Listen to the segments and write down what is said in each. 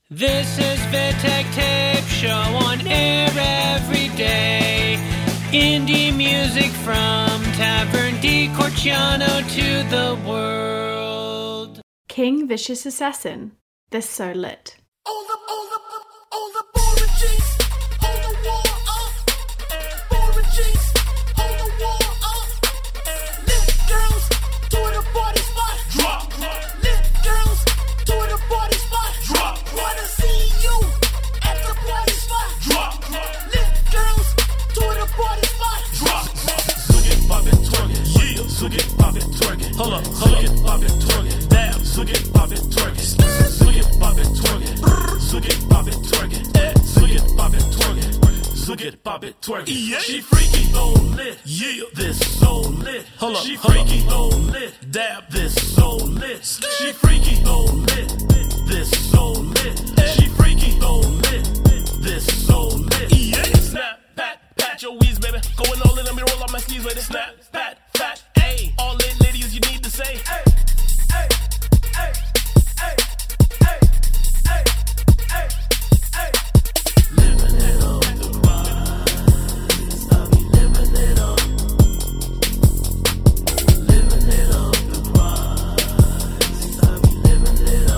This is Vitek Tape Show on air every day. Indie music from Tavern di Corciano to the world. King Vicious Assassin. This So Lit. All the boring G's, all the war boring G's, all the war lit girls to the party spot, drop. Lit girls to the party spot, drop. Wanna see you at the party spot, drop. Lit girls to the party spot, drop. Swig it, pop it, twerk it, yeah. Swig it, pop it, twerk it. Hold up, swig it, pop it, twerk it. Damn, swig it, pop it, twerk it. Swig it, pop it, twerk it. Swig it, pop it, twerk it. Swig it, pop it, twerk it. Swig it, pop it, twerk it. Yeah. She freaky, so lit. Yeah, this so lit. Hold up, she freaky, so lit. Dab, this so lit. She freaky, so lit. This so lit. She freaky, so lit. This so lit. Yeah. Snap, pat your wheeze, baby. Going all in, let me roll up my sleeves, baby. Snap, pat, ayy. All lit ladies, you need to say. Living it up, the rise. I be living it up. Living it up, the rise. I be living it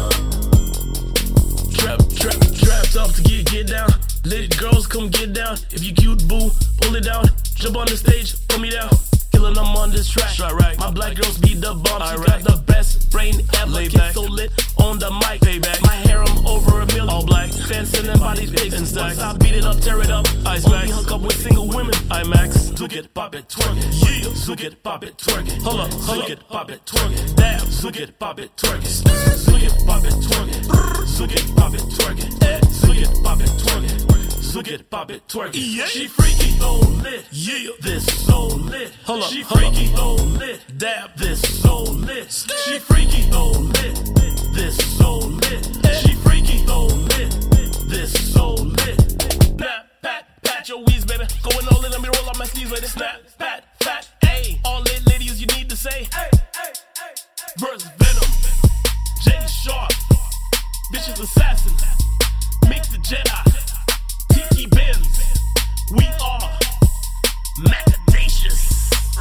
up. Trapped up to get down. Lit girls, come get down. If you cute, boo, pull it down. Jump on the stage, pull me down. Killing them on this track. Right. My black girls beat the bomb. She got the best brain ever. Lay back. So lit on the mic. Payback. My harem over a million. All black. Fans sending bodies pics and stacks. I beat it up, tear it up. Ice Max. Hook up with single women. IMAX. Swig it, pop it, twerk it. Yeah. Swig it, pop it, twerk it. Hold up. Swig it, pop it, twerk it. Damn. Swig it, pop it, twerk it. Swig it, pop it, twerk it. Swig it, pop it, twerk it. Swig it, pop it, twerk it. Swig it, pop it, twerk it. Yeah. She freaky, so lit. Yeah. This so lit. Hold up. She freaky, so lit. Dab, this so lit. She freaky, so lit. This so lit. She freaky, so lit. This so lit. Snap, pat your wheeze, baby. Going all in, let me roll up my sleeves, baby. Snap, pat, ayy. All lit ladies, you need to say. Verse Venom, Jay Sharp, Vicious Assassin, Mix the Jedi, Tiki Benz. We are Macadacious.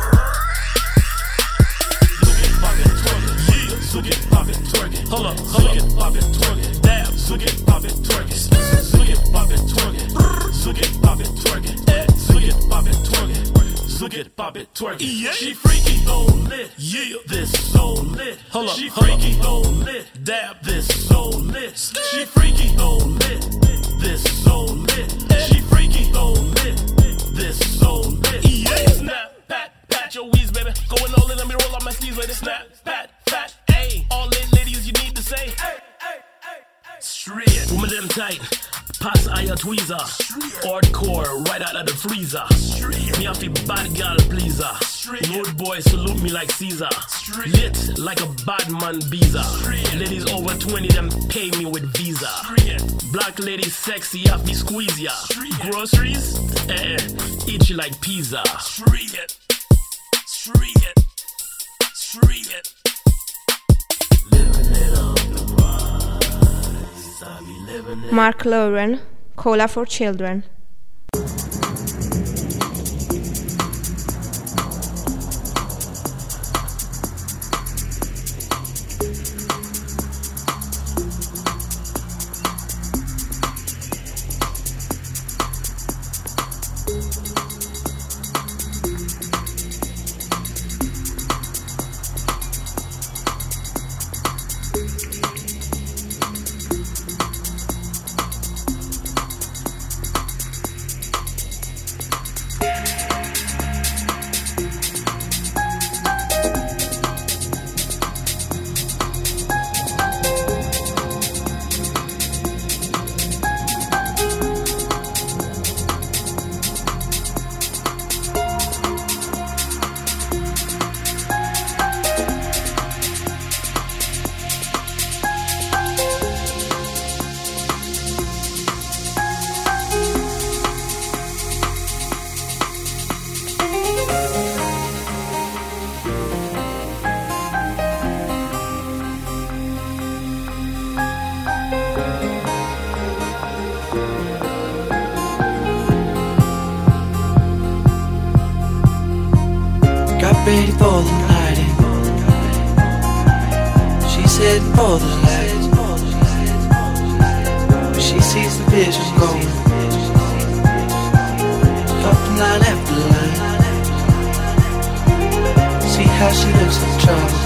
Swig it, pop it, twerk it. Yeah. Swig it, pop it, twerk it. Hold up, swig it, pop it, twerk it. Damn, swig it, pop it, twerk it. Swig it, pop it, twerk it. Swig it, pop it, twerk it. Swig it, pop it, twerk it. Swig it, pop it, twerk it. Yeah. She freaky, so lit. Yeah. This so lit. Hold up, she freaky, so lit. Dab, this so lit. She freaky, so lit. This so lit. She freaky, so lit. This so lit. Yeah. Snap, pat your wheeze, baby. Going all in, let me roll up my sleeves, baby. Snap, pat, ayy. All lit ladies, you need to say. Straight. Woman them tight. Pass eye tweezer. Hardcore, right out of the freezer. Me have to bad girl pleaser. Road boy salute me like Caesar. Lit like a bad man visa. Ladies over 20, them pay me with visa. Black ladies sexy, have me squeeze ya. Groceries? Eat you like pizza. Street. Living it up, the rise. I be living it. Mark Lauren, Cola for Children. ready for the night. She's heading for the light, but she sees the vision going, dropping line after line. See how she looks like trouble,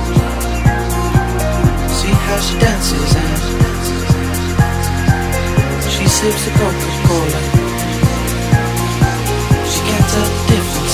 see how she dances and she sips the Coca-Cola. She can't tell the difference.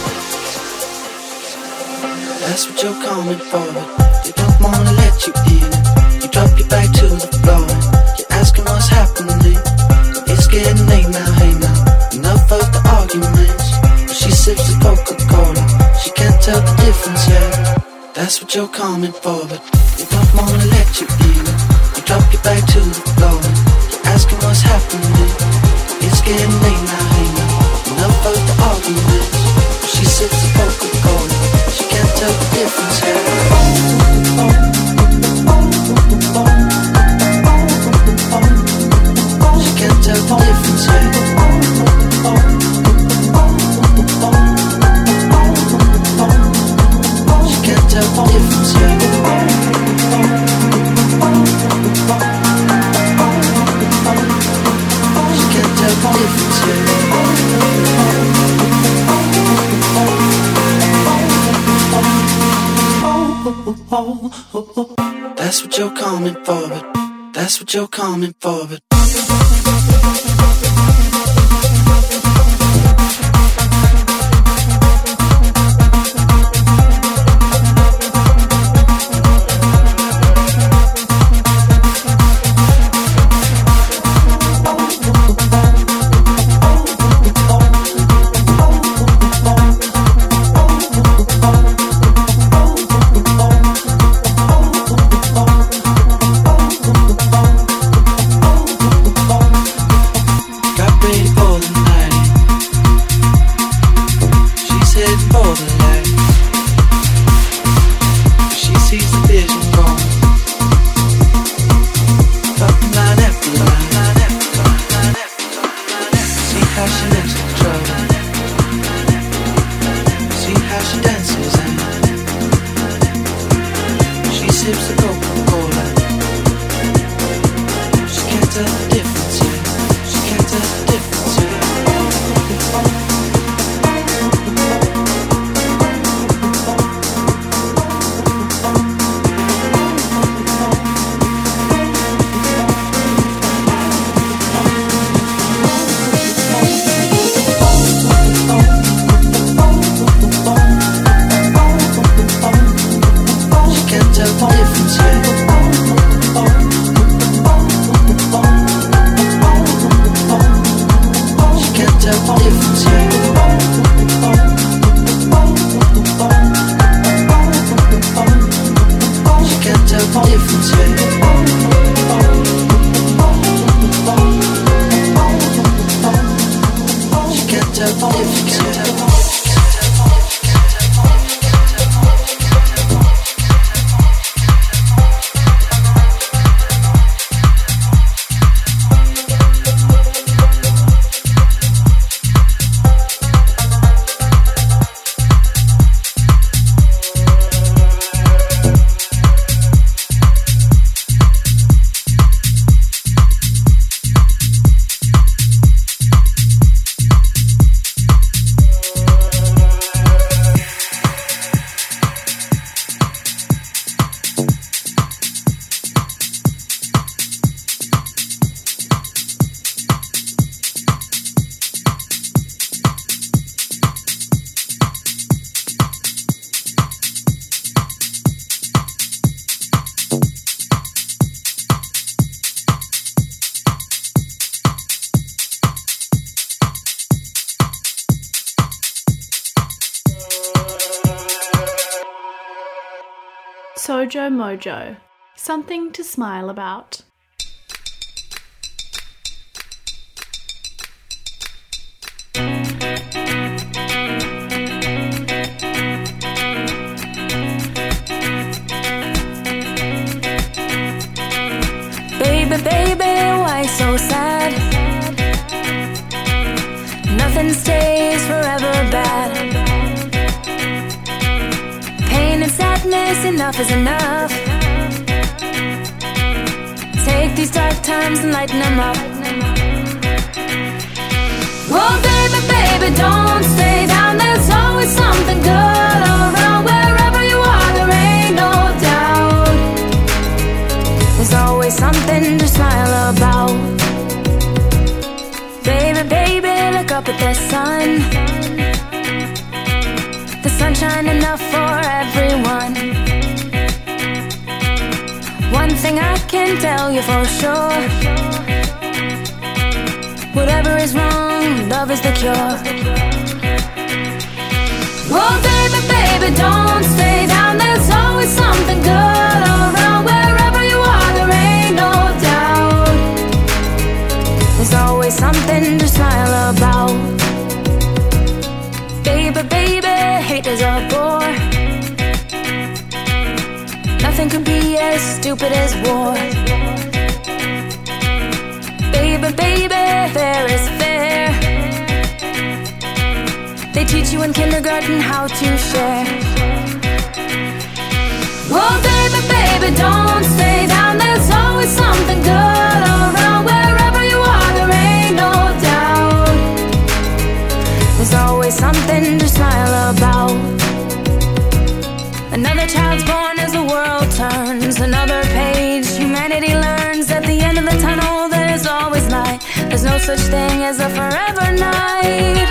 That's what you're coming for, but they don't wanna let you in. You drop your back to the floor and you're asking what's happening. It's getting late now, hey now, enough of the arguments. But she sips the Coca-Cola, she can't tell the difference yet. That's what you're coming for, but they don't wanna let you in. You drop your back to the floor and you're asking what's happening. It's getting late now, hey now, enough of the arguments. But she sips the Coca-Cola, she can't tell the difference yet. She can't tell the difference yet. She can't tell the difference yet. She can't tell the difference yet. That's what you're coming for, but that's what you're coming for, but Sojo Mojo, something to smile about. Baby, baby, why so sad? Nothing stays forever bad. enough is enough. Take these dark times and lighten them up. Oh baby, baby, don't stay down. There's always something good around. Wherever you are, there ain't no doubt. There's always something to smile about. Baby, baby, look up at the sun. The sunshine enough for everyone. One thing I can tell you for sure, whatever is wrong, love is the cure. Oh baby, baby, don't stay down. There's always something good around. Wherever you are, there ain't no doubt. There's always something to smile about. Baby, baby, hate is a bore. Nothing can be as stupid as war. Baby, baby, fair is fair. They teach you in kindergarten how to share. Oh baby, baby, don't stay down. There's always something good around. Wherever you are, there ain't no doubt. There's always something to smile about. Another child's born as the world turns. Another page humanity learns. At the end of the tunnel there's always light. There's no such thing as a forever night.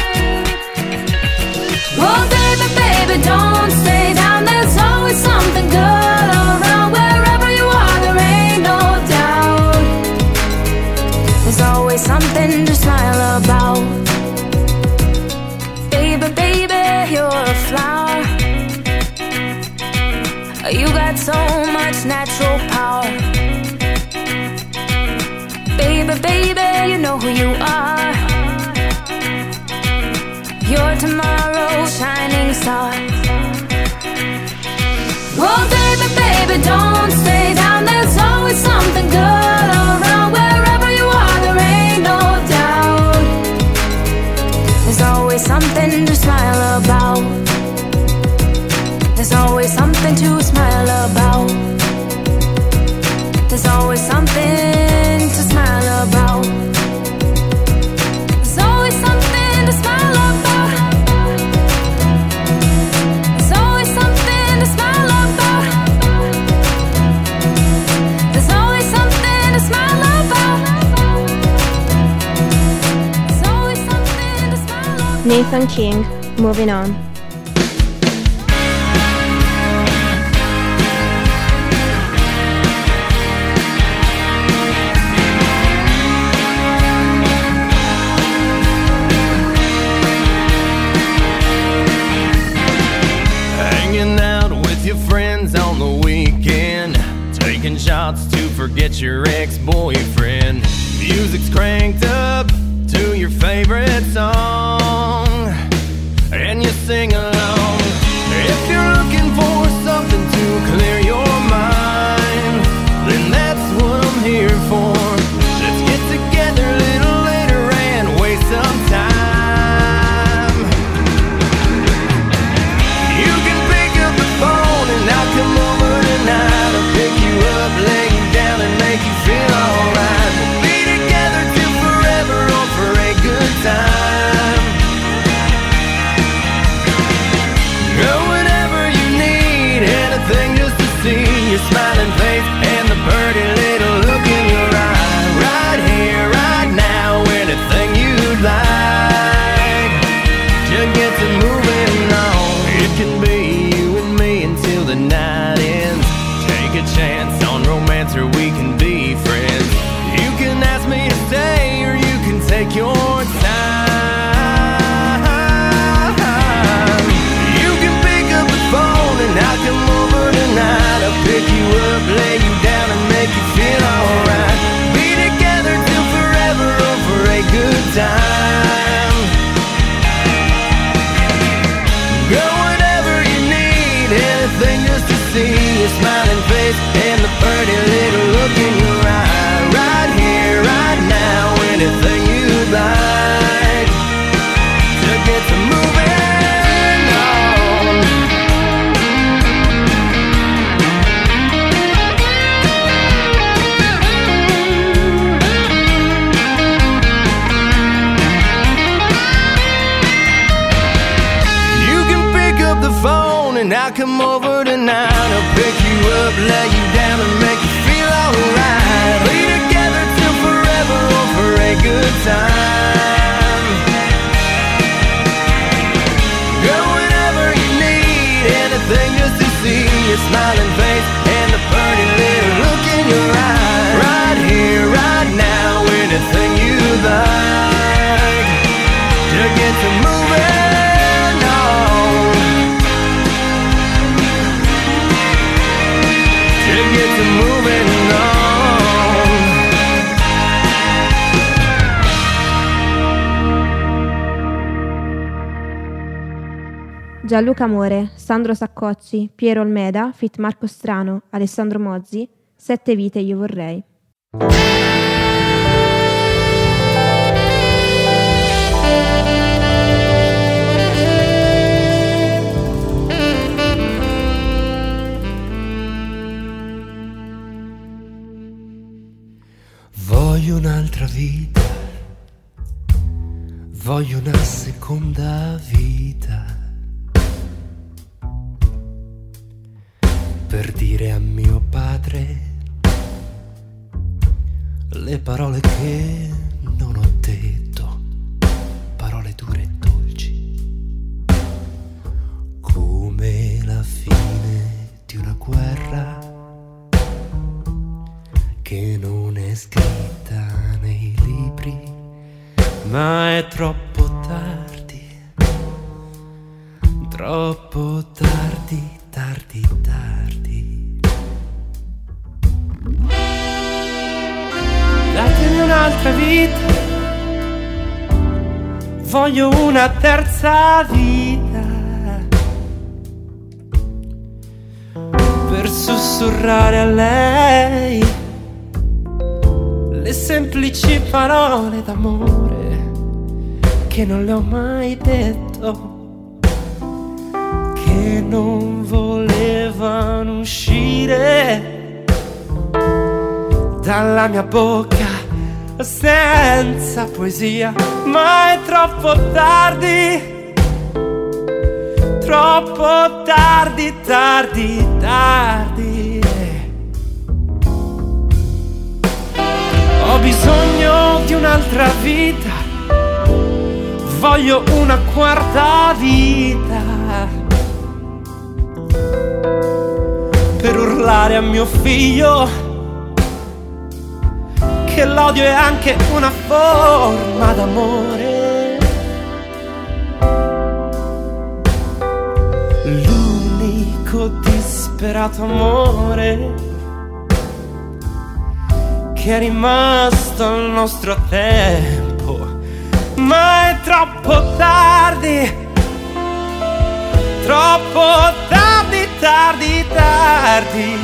Oh baby, baby, don't stay down. There's always something good around. Wherever you are, there ain't no doubt. There's always something to smile about. Baby, baby, you're a flower. You got so much natural power. Baby, baby, you know who you are. You're tomorrow's shining star. Oh baby, baby, don't stay down. There's always something good around. Wherever you are, there ain't no doubt. There's always something to smile about. There's always something to smile about. There's always something to smile about. There's always something to smile about. There's always something to smile about. There's always something to smile about. There's always something to smile about. Nathan King, Moving On. Shots to forget your ex-boyfriend. Music's cranked up to your favorite song, and you sing along. If you're looking for something to clear your mind, then that's what I'm here for. Let's get together a little later and waste some time. You can pick up the phone and I'll come over tonight. I'll pick you up, lay you down and make you feel alright. We'll be together till forever or for a good time. Girl, whatever you need, anything just to see your smiling face and the pretty little look in your eye. Right here, right now, anything you'd like to get to moving on. It can be you and me until the night ends. Take a chance on romance or we can be friends. You can ask me to stay or you can take your time. You can pick up the phone and I'll come over tonight. I'll pick you up, lay you down and make you feel alright. Be together till forever or for a good time. Girl, whatever you need, anything just to see your smiling face and the pretty little look in your eye. Right here, right now, anything you'd like to get to moving on. and I'll come over tonight. I'll pick you up, lay you down and make you feel alright. Be together till forever or for a good time. Girl, whenever you need anything just to see your smiling face and the pretty little look in your eye. Right here, right now, anything you like to get to moving on, to get to moving on. Gianluca Amore, Sandro Saccocci, Piero Olmeda, Fit Marco Strano, Alessandro Mozzi, 7 vite io vorrei. Voglio un'altra vita, voglio una seconda vita, per dire a mio padre le parole che non ho detto, parole dure e dolci, come la fine di una guerra che non è scritta nei libri, ma è troppo tardi, troppo tardi, tardi, tardi. Datemi un'altra vita, voglio una terza vita, per sussurrare a lei le semplici parole d'amore che non le ho mai detto, che non volevano uscire dalla mia bocca senza poesia, ma è troppo tardi, troppo tardi, tardi, tardi. Ho bisogno di un'altra vita, voglio una quarta vita, per urlare a mio figlio che l'odio è anche una forma d'amore. L'unico disperato amore che è rimasto al nostro tempo, ma è troppo tardi, troppo tardi, tardi, tardi.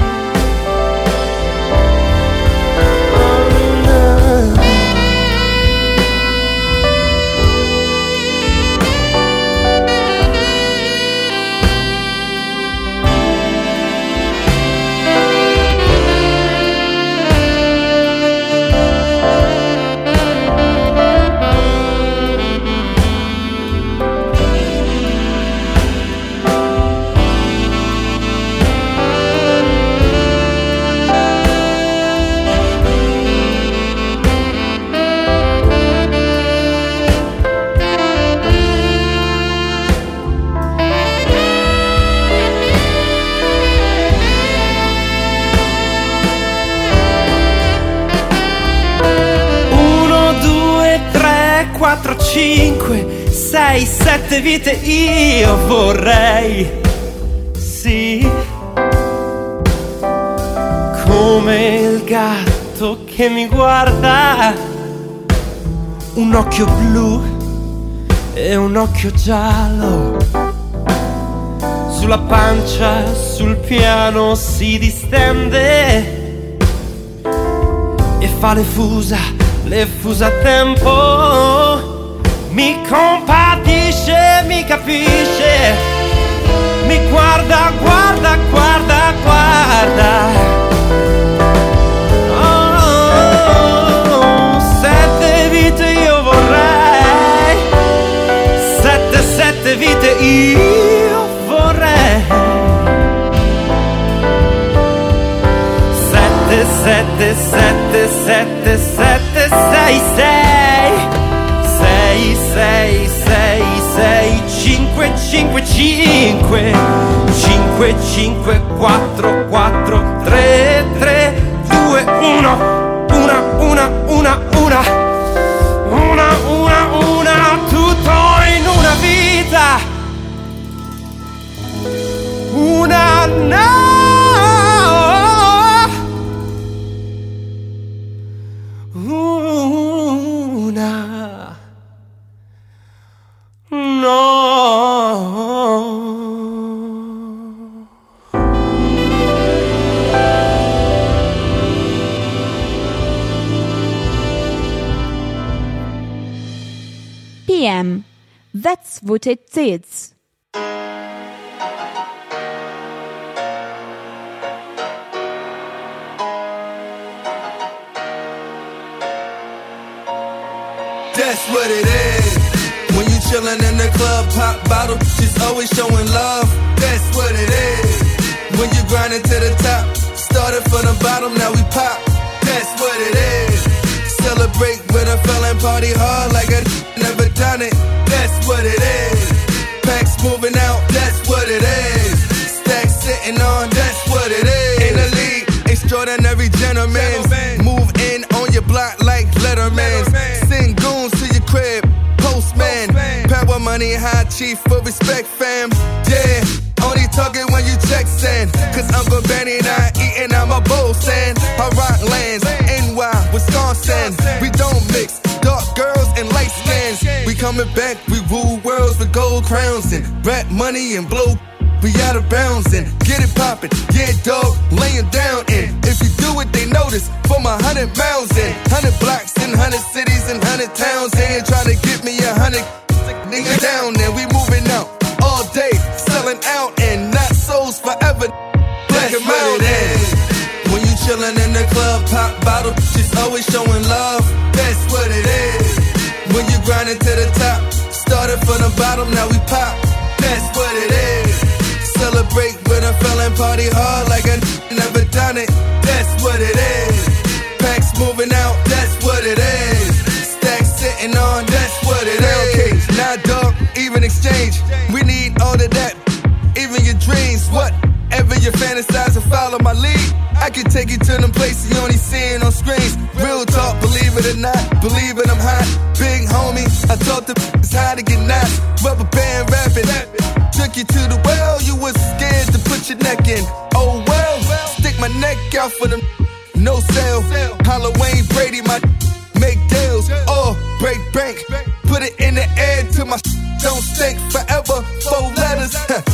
Quattro, 5, 6, 7 vite io vorrei, sì, come il gatto che mi guarda, un occhio blu e un occhio giallo, sulla pancia, sul piano si distende e fa le fusa a tempo, mi compatisce, mi capisce, mi guarda, guarda, guarda, guarda. Oh, 7 vite io vorrei, 7 vite io vorrei. 6 6 6 6 6 6 5 5 5 5 5 4 4 3 3 2 1 una, tutto in una vita, una PM. That's what it is. That's what it is. When you chillin' in the club, pop bottle, she's always showing love. That's what it is. When you grindin' to the top, started from the bottom, now we pop. That's what it is. Celebrate with a felon, party hard like I never done it. That's what it is. Packs moving out, that's what it is. Stacks sitting on, that's what it is. In the league, extraordinary gentlemen. Move in on your block like Letterman. Send goons to your crib, postman. Power money, high chief for respect, fam. Yeah, only talking when you check send. Cause Uncle Benny not eating out my bowl stand. I rock lands, NY, Wisconsin. We don't mix dark girls and light skins. We coming back, we rule worlds with gold crowns and rap money and blow. We out of bounds and get it poppin', yeah dog, laying down and if you do it they notice from 100 miles and 100 blocks and 100 cities and 100 towns. They ain't trying to get me 100 niggas down and we moving out all day, selling out and not souls forever. Black and what it is. When you chillin' in the club, pop bottle, she's always showing love. That's what it is. When you grindin' to the top, started from the bottom, now we pop. That's what it is. Celebrate with a felon, party hard like I never done it. That's what it is. Packs moving out, that's what it is. Stacks sitting on, that's what it is. Nah dog, even exchange. We need all of that, even your dreams. Whatever you fantasize and follow my lead. I can take you to them places you only seeing on screens. Real talk, believe it or not, believe it, I'm hot. Big homie, I taught them it's how to get knots. Rubber band rapping, took you to the well, you was scared to put your neck in. Oh well, stick my neck out for them, no sale. Halloween Brady, my make deals, break bank. Put it in the air till my don't stink forever. 4 letters,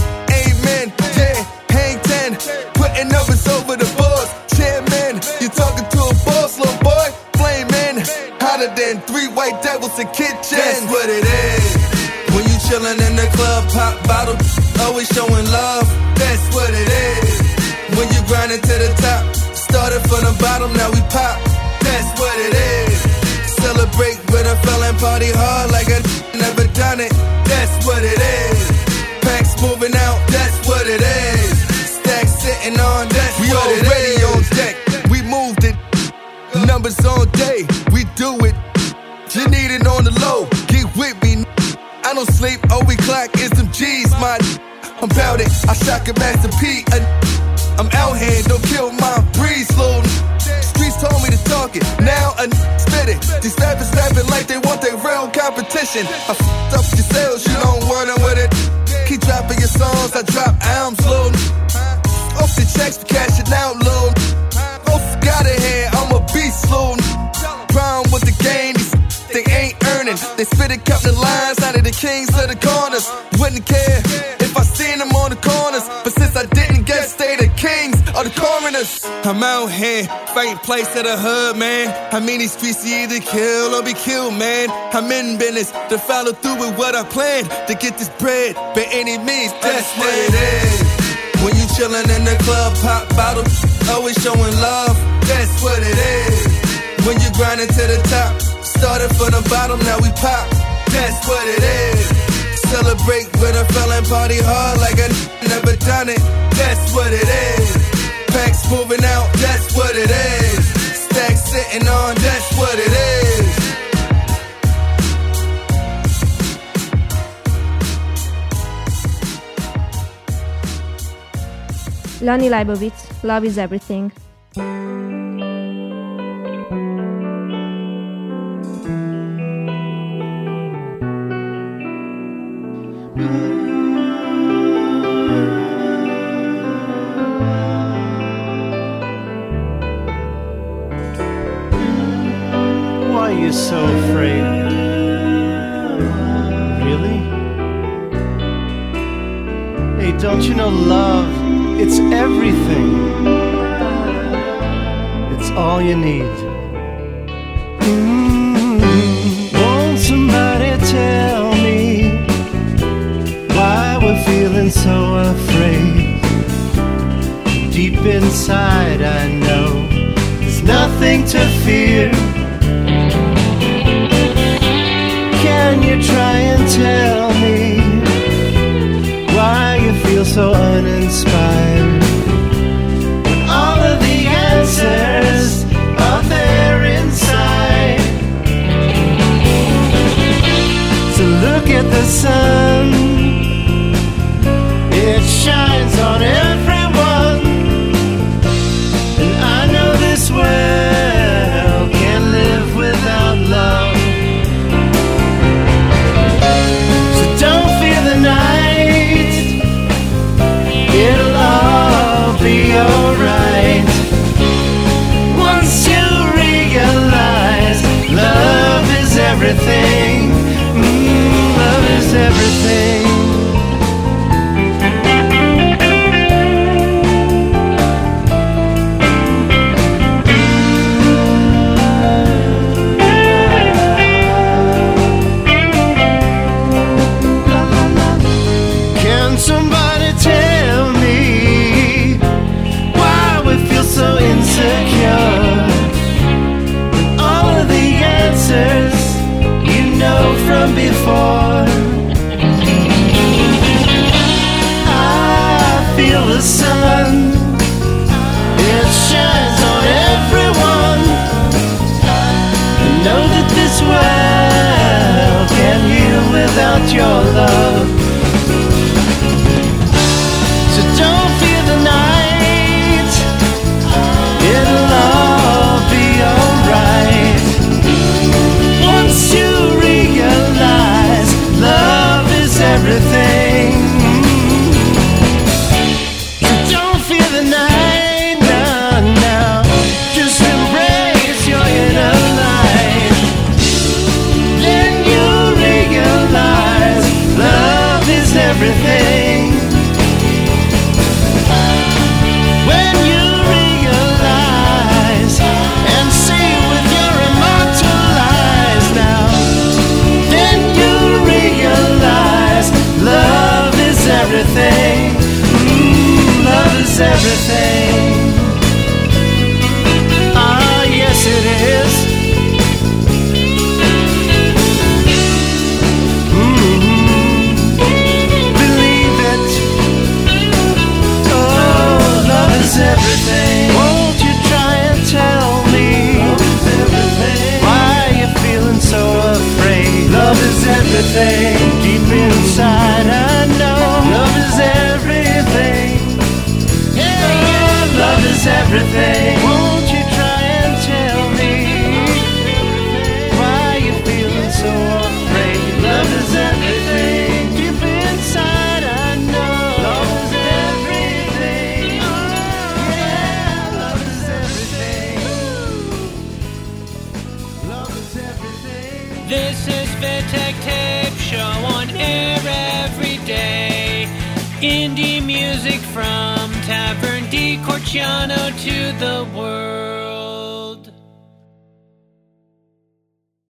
amen, yeah, hang 10. Putting numbers over the boards, chairman. You talking to a boss, little boy, flamin'. Hotter than 3 white devils in kitchen. That's what it is. When you chillin' in the club, pop bottle, always showing love. That's what it is. When you grindin' to the top, started from the bottom, now we pop. That's what it is. Celebrate with a felon, party hard like I never done it. That's what it is. Packs moving out, that's what it is. Stacks sitting on, that's we what it is. We already on deck, we moved it. Numbers on day, we do it. You need it on the low, get with me. I don't sleep, all we clock is them G's, my I'm bout it, I shock a Master P. I'm out here, don't kill my breeze, little. Streets told me to talk it, now I spit it. These rappers snapping like they want their real competition. I f***ed up your sales, you don't run with it. Keep dropping your songs, I drop albums, little. Off the checks for cashing out, little. Off got it here, I'm a beast, little. Brown with the game, they ain't earning. They spit it, counting lines out of the kings of the corners. Wouldn't care if I seen them on the corners, but since I didn't guess, they the kings of the coroners. I'm out here, fighting place to the hood, man. I mean these streets, you either kill or be killed, man. I'm in business to follow through with what I planned, to get this bread by any means. That's what it is. When you chillin' in the club, pop bottle, always showing love. That's what it is. When you grindin' to the top, started from the bottom, now we pop. That's what it is. Celebrate with a felon, party hard like I never done it. That's what it is. Packs moving out, that's what it is. Stacks sitting on, that's what it is. Lonnie Leibovitz, Love is Everything. Why are you so afraid? Really? Hey, don't you know love? It's everything. It's all you need. Won't somebody tell me why we're feeling so afraid? Deep inside I know there's nothing to fear. Can you try and tell me why you feel so uninspired when all of the answers are there inside? So look at the sun, it shines on everyone, and I know this world can't live without love. It'll all be alright once you realize love is everything. Love is everything. Can somebody tell me why we feel so insecure when all of the answers you know from before? I feel the sun, it shines on everyone. I know that this world can't heal without your love. So don't fear the night, it'll all be alright once you realize love is everything. So don't fear the night, no, just embrace your inner light. Then you realize love is everything. When you realize and see with your immortal eyes now, then you realize love is everything. Love is everything. Ah, yes it is. Believe it. Oh, love is everything. Won't you try and tell me why you're feeling so afraid? Love is everything. Deep inside I know love is everything. Yeah, love is everything. Won't you try and tell me why you're feeling so afraid? Love is everything. Deep inside I know love is everything. Yeah, love is everything. Love is everything. This is Vitek Tape Show on air every day. Indie music from Tavern di Corciano to the world.